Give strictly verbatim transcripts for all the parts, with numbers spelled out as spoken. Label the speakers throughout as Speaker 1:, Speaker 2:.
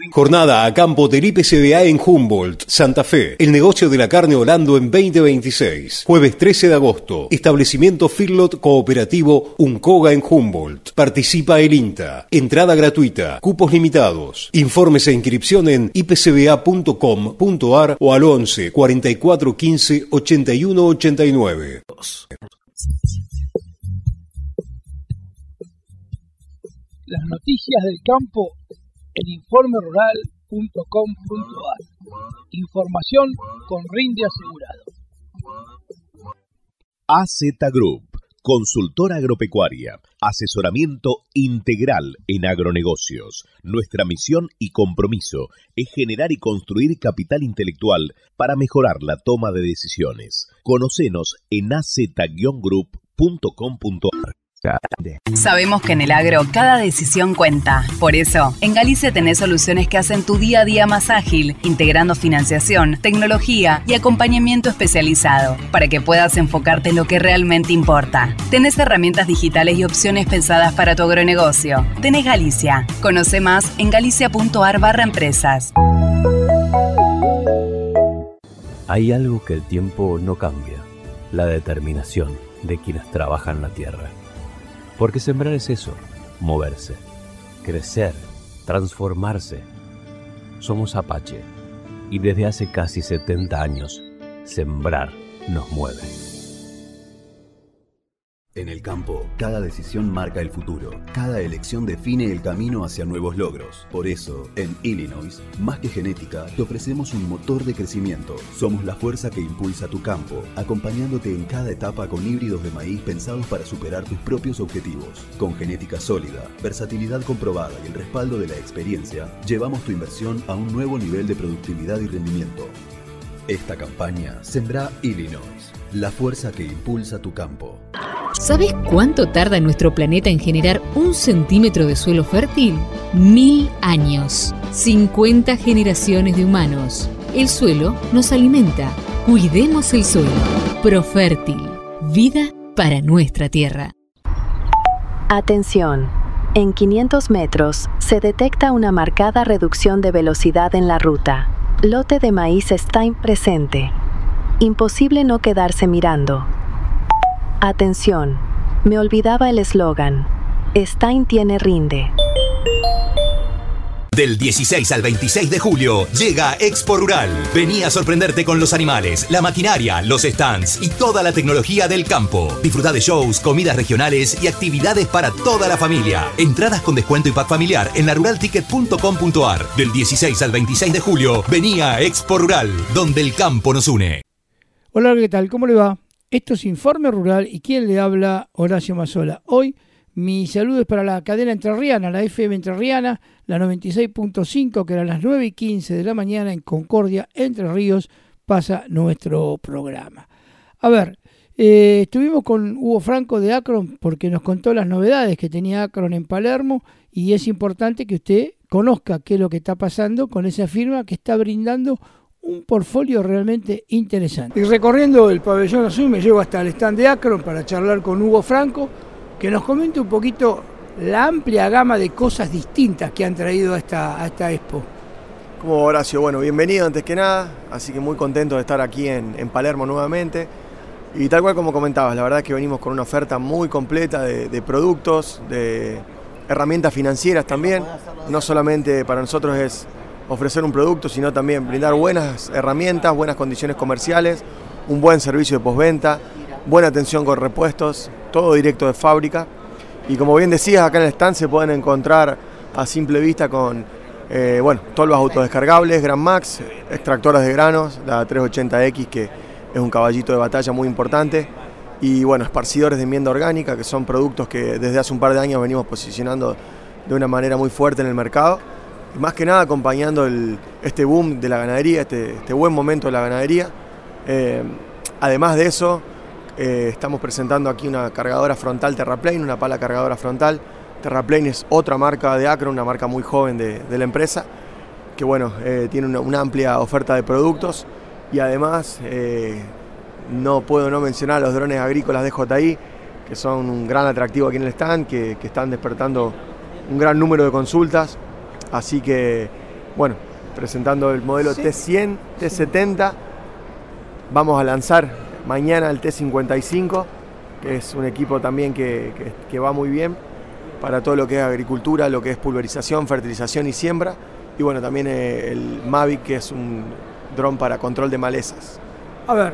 Speaker 1: Jornada a campo del I P C B A en Humboldt, Santa Fe. El negocio de la carne Orlando en veinte veintiséis. Jueves trece de agosto. Establecimiento Feedlot Cooperativo Uncoga en Humboldt. Participa el INTA. Entrada gratuita. Cupos limitados. Informes e inscripción en i p c b a punto com punto a r o al once cuarenta y cuatro quince ochenta y uno ochenta y nueve.
Speaker 2: Las noticias del campo en informe rural punto com punto a r. Información con rinde asegurado.
Speaker 3: A Z Group, consultora agropecuaria, asesoramiento integral en agronegocios. Nuestra misión y compromiso es generar y construir capital intelectual para mejorar la toma de decisiones. Conocenos en a z group punto com punto a r.
Speaker 4: Sabemos que en el agro cada decisión cuenta. Por eso, en Galicia tenés soluciones que hacen tu día a día más ágil, integrando financiación, tecnología y acompañamiento especializado, para que puedas enfocarte en lo que realmente importa. Tenés herramientas digitales y opciones pensadas para tu agronegocio. Tenés Galicia. Conoce más en galicia punto a r barra empresas.
Speaker 5: Hay algo que el tiempo no cambia: la determinación de quienes trabajan la tierra. Porque sembrar es eso, moverse, crecer, transformarse. Somos Apache y desde hace casi setenta años, sembrar nos mueve.
Speaker 6: En el campo, cada decisión marca el futuro. Cada elección define el camino hacia nuevos logros. Por eso, en Illinois, más que genética, te ofrecemos un motor de crecimiento. Somos la fuerza que impulsa tu campo, acompañándote en cada etapa con híbridos de maíz pensados para superar tus propios objetivos. Con genética sólida, versatilidad comprobada y el respaldo de la experiencia, llevamos tu inversión a un nuevo nivel de productividad y rendimiento. Esta campaña Sembra Illinois, la fuerza que impulsa tu campo.
Speaker 7: ¿Sabes cuánto tarda nuestro planeta en generar un centímetro de suelo fértil? Mil años. cincuenta generaciones de humanos. El suelo nos alimenta. Cuidemos el suelo. Profértil. Vida para nuestra tierra.
Speaker 8: Atención. En quinientos metros se detecta una marcada reducción de velocidad en la ruta. Lote de maíz está presente. Imposible no quedarse mirando. Atención, me olvidaba el eslogan. Stein tiene rinde.
Speaker 9: Del dieciséis al veintiséis de julio llega Expo Rural. Vení a sorprenderte con los animales, la maquinaria, los stands y toda la tecnología del campo. Disfruta de shows, comidas regionales y actividades para toda la familia. Entradas con descuento y pack familiar en la rural ticket punto com punto a r. Del dieciséis al veintiséis de julio, vení a Expo Rural, donde el campo nos une.
Speaker 2: Hola, ¿qué tal? ¿Cómo le va? Esto es Informe Rural y quien le habla, Horacio Mazzola. Hoy mi saludo es para la cadena entrerriana, la F M entrerriana, la noventa y seis punto cinco, que a las nueve y quince de la mañana en Concordia, Entre Ríos, pasa nuestro programa. A ver, eh, estuvimos con Hugo Franco de Acron porque nos contó las novedades que tenía Acron en Palermo y es importante que usted conozca qué es lo que está pasando con esa firma que está brindando un portfolio realmente interesante. Y recorriendo el pabellón azul me llevo hasta el stand de Acron para charlar con Hugo Franco, que nos comente un poquito la amplia gama de cosas distintas que han traído a esta, a esta expo.
Speaker 10: ¿Cómo va, Horacio? Bueno, bienvenido antes que nada, así que muy contento de estar aquí en, en Palermo nuevamente. Y tal cual como comentabas, la verdad es que venimos con una oferta muy completa de, de productos, de herramientas financieras también. No solamente para nosotros es ofrecer un producto, sino también brindar buenas herramientas, buenas condiciones comerciales, un buen servicio de postventa, buena atención con repuestos, todo directo de fábrica. Y como bien decías, acá en el stand se pueden encontrar a simple vista con eh, bueno, todos los autodescargables, Gran Max, extractoras de granos, la trescientos ochenta equis, que es un caballito de batalla muy importante, y bueno, esparcidores de enmienda orgánica, que son productos que desde hace un par de años venimos posicionando de una manera muy fuerte en el mercado. Y más que nada acompañando el, este boom de la ganadería, este, este buen momento de la ganadería. Eh, además de eso, eh, estamos presentando aquí una cargadora frontal Terraplane, una pala cargadora frontal. Terraplane es otra marca de Acron, una marca muy joven de, de la empresa, que bueno, eh, tiene una, una amplia oferta de productos y además eh, no puedo no mencionar los drones agrícolas de J I, que son un gran atractivo aquí en el stand, que, que están despertando un gran número de consultas. Así que bueno, presentando el modelo
Speaker 2: Sí.
Speaker 10: T cien, T setenta. Vamos a lanzar mañana el T cincuenta y cinco, que es un equipo también que, que, que va muy bien para todo lo que es agricultura, lo que es pulverización, fertilización y siembra. Y bueno, también el Mavic, que es un dron para control de malezas.
Speaker 2: A ver,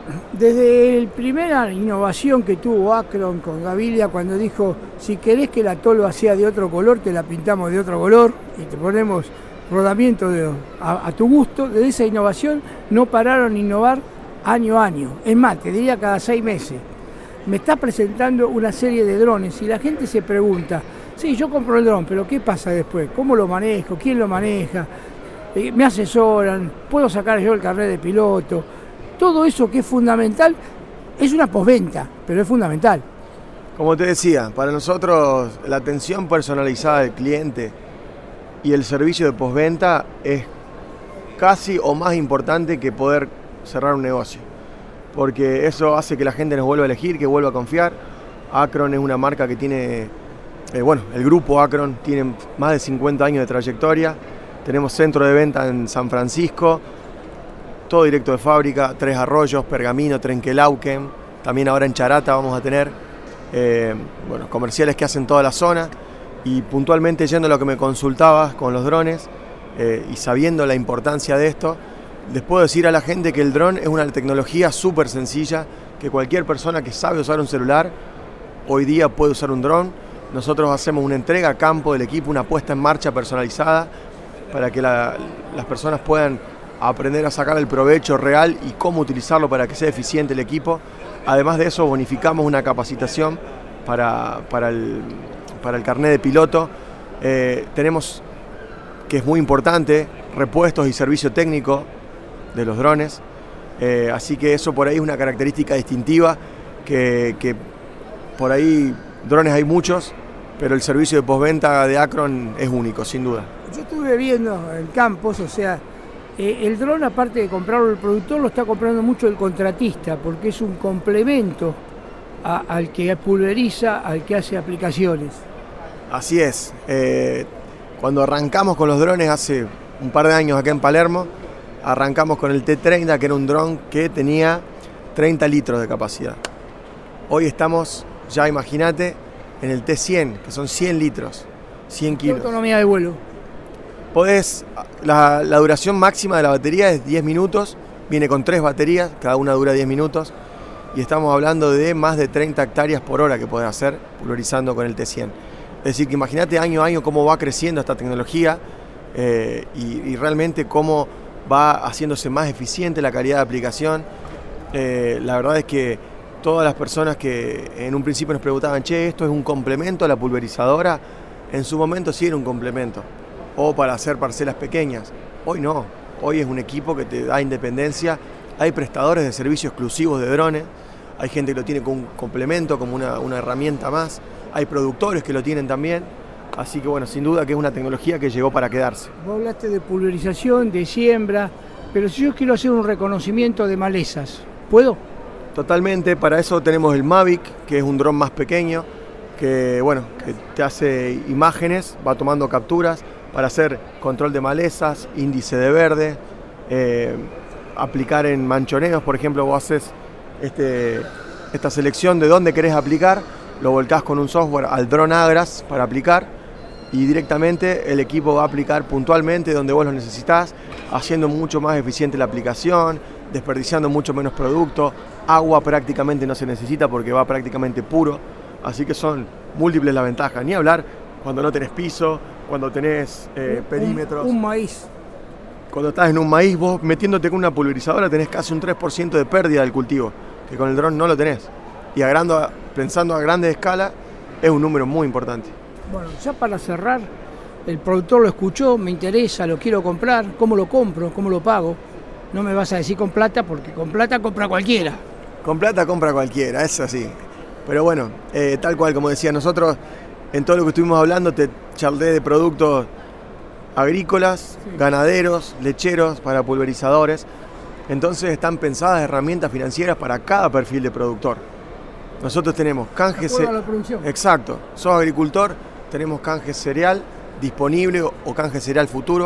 Speaker 2: desde la primera innovación que tuvo Acron con Gavilia, cuando dijo, si querés que la tolva sea de otro color, te la pintamos de otro color y te ponemos rodamiento de, a, a tu gusto, desde esa innovación no pararon de innovar año a año. Es más, te diría cada seis meses. Me está presentando una serie de drones y la gente se pregunta, sí, yo compro el dron, pero ¿qué pasa después? ¿Cómo lo manejo? ¿Quién lo maneja? Eh, ¿Me asesoran? ¿Puedo sacar yo el carnet de piloto? Todo eso que es fundamental, es una postventa, pero es fundamental.
Speaker 10: Como te decía, para nosotros la atención personalizada del cliente y el servicio de postventa es casi o más importante que poder cerrar un negocio, porque eso hace que la gente nos vuelva a elegir, que vuelva a confiar. Acron es una marca que tiene, eh, bueno, el grupo Acron tiene más de cincuenta años de trayectoria. Tenemos centro de venta en San Francisco, todo directo de fábrica, Tres Arroyos, Pergamino, Trenquelauquen, también ahora en Charata vamos a tener eh, bueno, comerciales que hacen toda la zona. Y puntualmente yendo a lo que me consultabas con los drones eh, y sabiendo la importancia de esto, les puedo decir a la gente que el dron es una tecnología súper sencilla, que cualquier persona que sabe usar un celular hoy día puede usar un dron. Nosotros hacemos una entrega a campo del equipo, una puesta en marcha personalizada para que la, las personas puedan aprender a sacar el provecho real y cómo utilizarlo para que sea eficiente el equipo. Además de eso, bonificamos una capacitación para, para, el, para el carnet de piloto. Eh, tenemos, que es muy importante, repuestos y servicio técnico de los drones, eh, así que eso por ahí es una característica distintiva, que, que por ahí drones hay muchos, pero el servicio de postventa de Acron es único, sin duda.
Speaker 2: Yo estuve viendo en campos, o sea, eh, el dron, aparte de comprarlo el productor, lo está comprando mucho el contratista, porque es un complemento a, al que pulveriza, al que hace aplicaciones.
Speaker 10: Así es, eh, cuando arrancamos con los drones hace un par de años acá en Palermo, arrancamos con el T treinta, que era un dron que tenía treinta litros de capacidad. Hoy estamos, ya imagínate, en el T cien, que son cien litros, cien kilos.
Speaker 2: ¿Qué autonomía de vuelo?
Speaker 10: Podés, la, la duración máxima de la batería es diez minutos, viene con tres baterías, cada una dura diez minutos, y estamos hablando de más de treinta hectáreas por hora que podés hacer pulverizando con el T cien. Es decir, que imagínate año a año cómo va creciendo esta tecnología eh, y, y realmente cómo va haciéndose más eficiente la calidad de aplicación. Eh, la verdad es que todas las personas que en un principio nos preguntaban, che, ¿esto es un complemento a la pulverizadora? En su momento sí era un complemento, o para hacer parcelas pequeñas. Hoy no, hoy es un equipo que te da independencia. Hay prestadores de servicios exclusivos de drones, hay gente que lo tiene como un complemento, como una, una herramienta más, hay productores que lo tienen también. Así que bueno, sin duda que es una tecnología que llegó para quedarse.
Speaker 2: Vos hablaste de pulverización, de siembra, pero si yo quiero hacer un reconocimiento de malezas, ¿puedo?
Speaker 10: Totalmente, para eso tenemos el Mavic, que es un dron más pequeño, que bueno, que te hace imágenes, va tomando capturas para hacer control de malezas, índice de verde, eh, aplicar en manchoneos, por ejemplo, vos haces este, esta selección de dónde querés aplicar, lo volcás con un software al dron Agras para aplicar, y directamente el equipo va a aplicar puntualmente donde vos lo necesitás, haciendo mucho más eficiente la aplicación, desperdiciando mucho menos producto, agua prácticamente no se necesita porque va prácticamente puro, así que son múltiples las ventajas, ni hablar cuando no tenés piso, cuando tenés eh, perímetros.
Speaker 2: Un, un maíz.
Speaker 10: Cuando estás en un maíz, vos metiéndote con una pulverizadora tenés casi un tres por ciento de pérdida del cultivo, que con el dron no lo tenés. Y agrando, pensando a grande escala, es un número muy importante.
Speaker 2: Bueno, ya para cerrar, el productor lo escuchó, me interesa, lo quiero comprar, ¿cómo lo compro? ¿Cómo lo pago? No me vas a decir con plata, porque con plata compra cualquiera.
Speaker 10: Con plata compra cualquiera, es así. Pero bueno, eh, tal cual, como decía, nosotros en todo lo que estuvimos hablando te charlé de productos agrícolas, sí, ganaderos, lecheros, para pulverizadores. Entonces están pensadas herramientas financieras para cada perfil de productor. Nosotros tenemos canje...
Speaker 2: ¿De la producción?
Speaker 10: Exacto. Sos agricultor, tenemos canje cereal disponible o canje cereal futuro.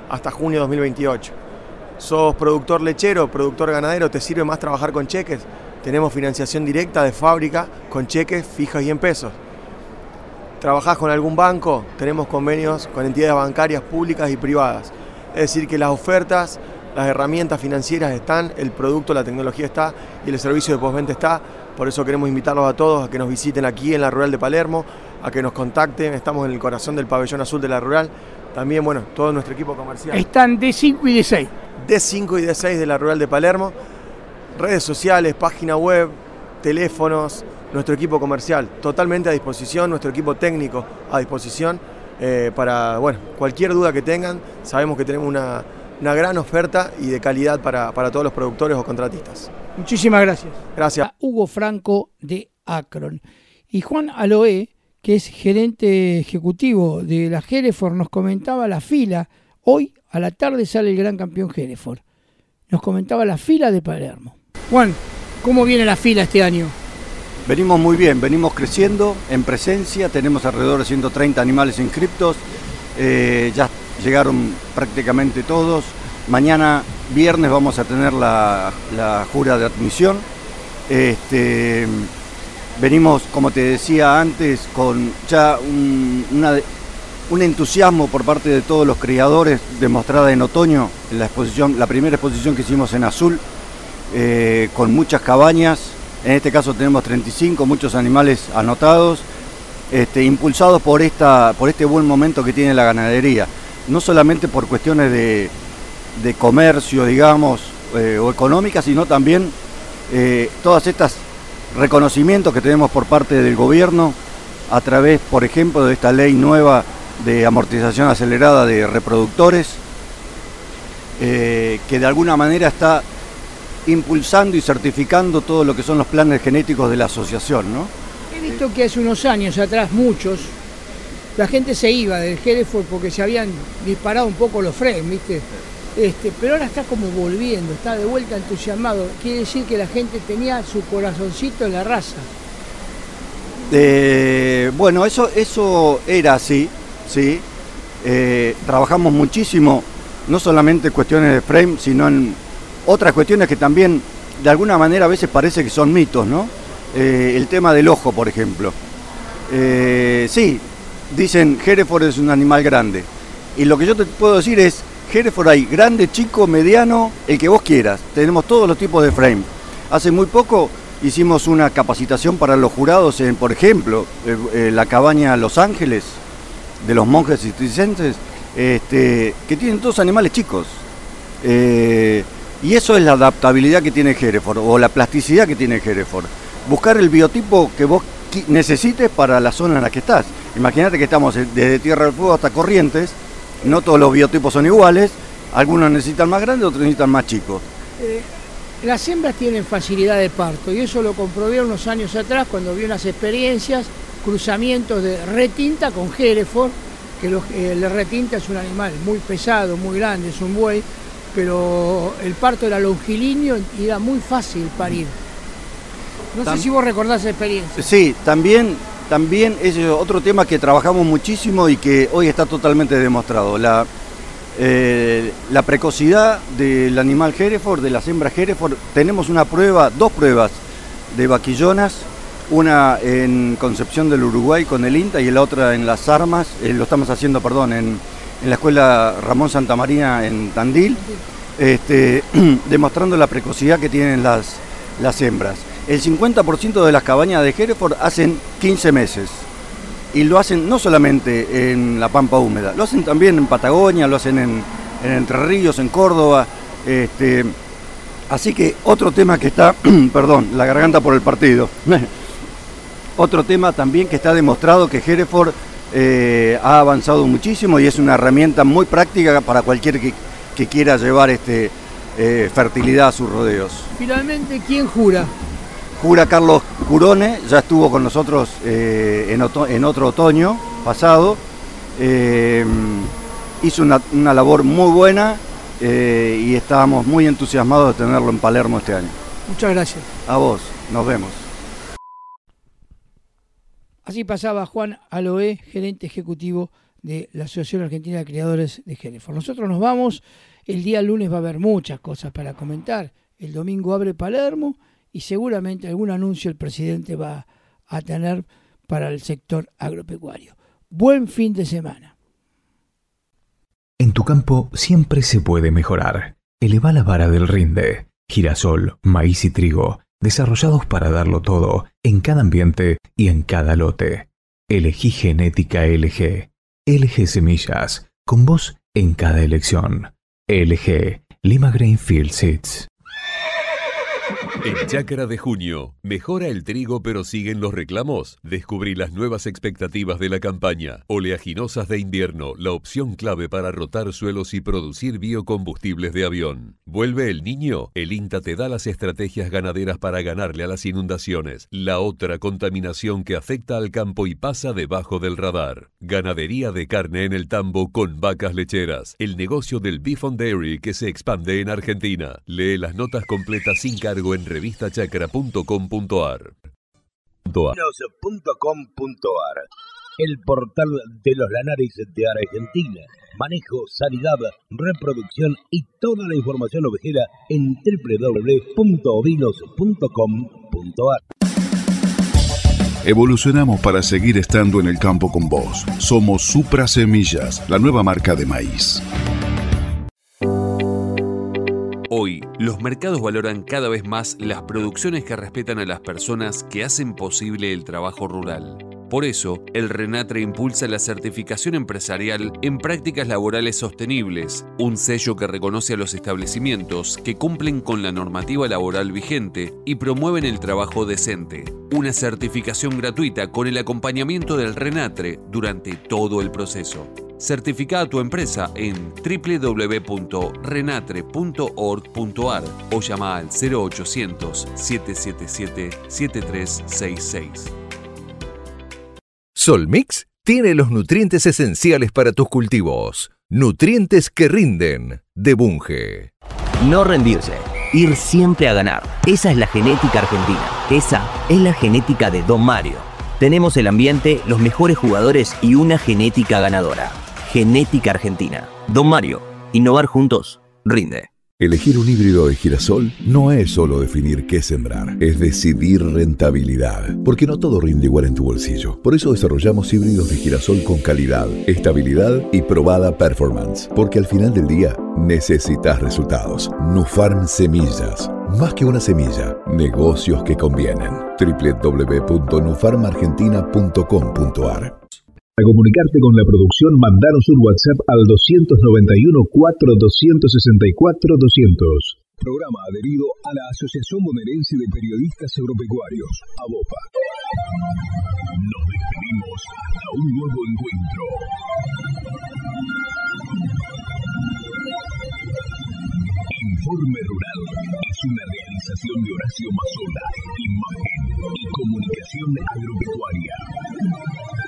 Speaker 10: hasta junio de dos mil veintiocho. ¿Sos productor lechero, productor ganadero? ¿Te sirve más trabajar con cheques? Tenemos financiación directa de fábrica con cheques fijos y en pesos. ¿Trabajás con algún banco? Tenemos convenios con entidades bancarias públicas y privadas. Es decir, que las ofertas, las herramientas financieras están, el producto, la tecnología está y el servicio de postventa está. Por eso queremos invitarlos a todos a que nos visiten aquí en la Rural de Palermo, a que nos contacten. Estamos en el corazón del pabellón azul de la Rural. También, bueno, todo nuestro equipo comercial.
Speaker 2: Están D cinco y D seis.
Speaker 10: D cinco y D seis de la Rural de Palermo. Redes sociales, página web, teléfonos, nuestro equipo comercial totalmente a disposición, nuestro equipo técnico a disposición eh, para, bueno, cualquier duda que tengan. Sabemos que tenemos una, una gran oferta y de calidad para, para todos los productores o contratistas.
Speaker 2: Muchísimas gracias.
Speaker 10: Gracias.
Speaker 2: A Hugo Franco de Akron. Y Juan Aloé, que es gerente ejecutivo de la Hereford, nos comentaba la fila. Hoy a la tarde sale el gran campeón Hereford. Nos comentaba la fila de Palermo. Juan, ¿cómo viene la fila este año?
Speaker 11: Venimos muy bien, venimos creciendo en presencia, tenemos alrededor de ciento treinta animales inscriptos, eh, ya llegaron prácticamente todos. Mañana, viernes, vamos a tener la, la jura de admisión. Este, venimos, como te decía antes, con ya un, una, un entusiasmo por parte de todos los criadores demostrada en otoño, en la exposición, la primera exposición que hicimos en Azul, eh, con muchas cabañas. En este caso tenemos treinta y cinco, muchos animales anotados, este, impulsados por, esta, por este buen momento que tiene la ganadería. No solamente por cuestiones de, de comercio, digamos, eh, o económicas, sino también eh, todas estas reconocimientos que tenemos por parte del gobierno a través, por ejemplo, de esta ley nueva de amortización acelerada de reproductores, eh, que de alguna manera está impulsando y certificando todo lo que son los planes genéticos de la asociación, ¿no?
Speaker 2: He visto que hace unos años atrás, muchos, la gente se iba del Hereford porque se habían disparado un poco los frames, ¿viste? Este, pero ahora está como volviendo, está de vuelta entusiasmado. Quiere decir que la gente tenía su corazoncito en la raza.
Speaker 11: Eh, bueno, eso, eso era así, sí. Eh, trabajamos muchísimo, no solamente en cuestiones de frame, sino en otras cuestiones que también de alguna manera a veces parece que son mitos, ¿no? Eh, el tema del ojo, por ejemplo. Eh, sí, dicen Hereford es un animal grande. Y lo que yo te puedo decir es, Hereford hay grande, chico, mediano, el que vos quieras. Tenemos todos los tipos de frame. Hace muy poco hicimos una capacitación para los jurados en, por ejemplo, eh, eh, la cabaña Los Ángeles, de los monjes cistercienses, este, que tienen todos animales chicos. Eh, Y eso es la adaptabilidad que tiene Hereford, o la plasticidad que tiene Hereford. Buscar el biotipo que vos necesites para la zona en la que estás. Imagínate que estamos desde Tierra del Fuego hasta Corrientes, no todos los biotipos son iguales, algunos necesitan más grandes, otros necesitan más chicos.
Speaker 2: Eh, las hembras tienen facilidad de parto, y eso lo comprobé unos años atrás cuando vi unas experiencias, cruzamientos de retinta con Hereford, que los, eh, el retinta es un animal muy pesado, muy grande, es un buey, pero el parto era longilíneo y era muy fácil parir. No Tam- sé si vos recordás esa experiencia.
Speaker 11: Sí, también, también es otro tema que trabajamos muchísimo y que hoy está totalmente demostrado. La, eh, la precocidad del animal Hereford, de las hembras Hereford. Tenemos una prueba, dos pruebas de vaquillonas, una en Concepción del Uruguay con el INTA y la otra en Las Armas, eh, lo estamos haciendo, perdón, en... en la escuela Ramón Santamaría en Tandil, este, demostrando la precocidad que tienen las, las hembras. El cincuenta por ciento de las cabañas de Hereford hacen quince meses, y lo hacen no solamente en la Pampa Húmeda, lo hacen también en Patagonia, lo hacen en, en Entre Ríos, en Córdoba. Este, así que otro tema que está, perdón, la garganta por el partido, otro tema también que está demostrado que Hereford Eh, ha avanzado muchísimo y es una herramienta muy práctica para cualquier que, que quiera llevar este, eh, fertilidad a sus rodeos.
Speaker 2: Finalmente, ¿quién jura?
Speaker 11: Jura Carlos Curone, ya estuvo con nosotros eh, en, oto- en otro otoño pasado, eh, hizo una, una labor muy buena eh, y estábamos muy entusiasmados de tenerlo en Palermo este año.
Speaker 2: Muchas gracias.
Speaker 11: A vos, nos vemos.
Speaker 2: Así pasaba Juan Aloé, gerente ejecutivo de la Asociación Argentina de Criadores de Hereford. Nosotros nos vamos, el día lunes va a haber muchas cosas para comentar, el domingo abre Palermo y seguramente algún anuncio el presidente va a tener para el sector agropecuario. Buen fin de semana.
Speaker 12: En tu campo siempre se puede mejorar. Eleva la vara del rinde. Girasol, maíz y trigo, desarrollados para darlo todo, en cada ambiente y en cada lote. Elegí Genética L G. L G Semillas, con vos en cada elección. L G, Lima Grainfield Seeds.
Speaker 13: En Chácara de Junio, mejora el trigo pero siguen los reclamos. Descubrí las nuevas expectativas de la campaña. Oleaginosas de invierno, la opción clave para rotar suelos y producir biocombustibles de avión. ¿Vuelve el niño? El INTA te da las estrategias ganaderas para ganarle a las inundaciones. La otra contaminación que afecta al campo y pasa debajo del radar. Ganadería de carne en el tambo con vacas lecheras. El negocio del Beef on Dairy que se expande en Argentina. Lee las notas completas sin cargo en revista chacra punto com punto ar.
Speaker 14: punto com punto ar, el portal de los lanares de Argentina. Manejo, sanidad, reproducción y toda la información ovejera en doble u doble u doble u punto ovinos punto com punto ar.
Speaker 15: Evolucionamos para seguir estando en el campo con vos. Somos Supra Semillas, la nueva marca de maíz.
Speaker 16: Hoy, los mercados valoran cada vez más las producciones que respetan a las personas que hacen posible el trabajo rural. Por eso, el RENATRE impulsa la certificación empresarial en prácticas laborales sostenibles, un sello que reconoce a los establecimientos que cumplen con la normativa laboral vigente y promueven el trabajo decente. Una certificación gratuita con el acompañamiento del RENATRE durante todo el proceso. Certifica a tu empresa en doble u doble u doble u punto renatre punto org punto ar o llama al cero ochocientos, siete siete siete, siete tres seis seis.
Speaker 17: Solmix tiene los nutrientes esenciales para tus cultivos. Nutrientes que rinden, de Bunge.
Speaker 18: No rendirse, ir siempre a ganar. Esa es la genética argentina. Esa es la genética de Don Mario. Tenemos el ambiente, los mejores jugadores y una genética ganadora. Genética Argentina. Don Mario, innovar juntos, rinde.
Speaker 19: Elegir un híbrido de girasol no es solo definir qué sembrar, es decidir rentabilidad, porque no todo rinde igual en tu bolsillo. Por eso desarrollamos híbridos de girasol con calidad, estabilidad y probada performance, porque al final del día necesitas resultados. Nufarm Semillas, más que una semilla, negocios que convienen. doble u doble u doble u punto nufarm argentina punto com punto ar.
Speaker 3: Para comunicarte con la producción, mandanos un WhatsApp al dos nueve uno, cuatro dos seis cuatro, doscientos. Programa adherido a la Asociación Bonaerense de Periodistas Agropecuarios, ABOPA. Nos despedimos hasta un nuevo encuentro. Informe Rural es una realización de Horacio Mazola, imagen y comunicación agropecuaria.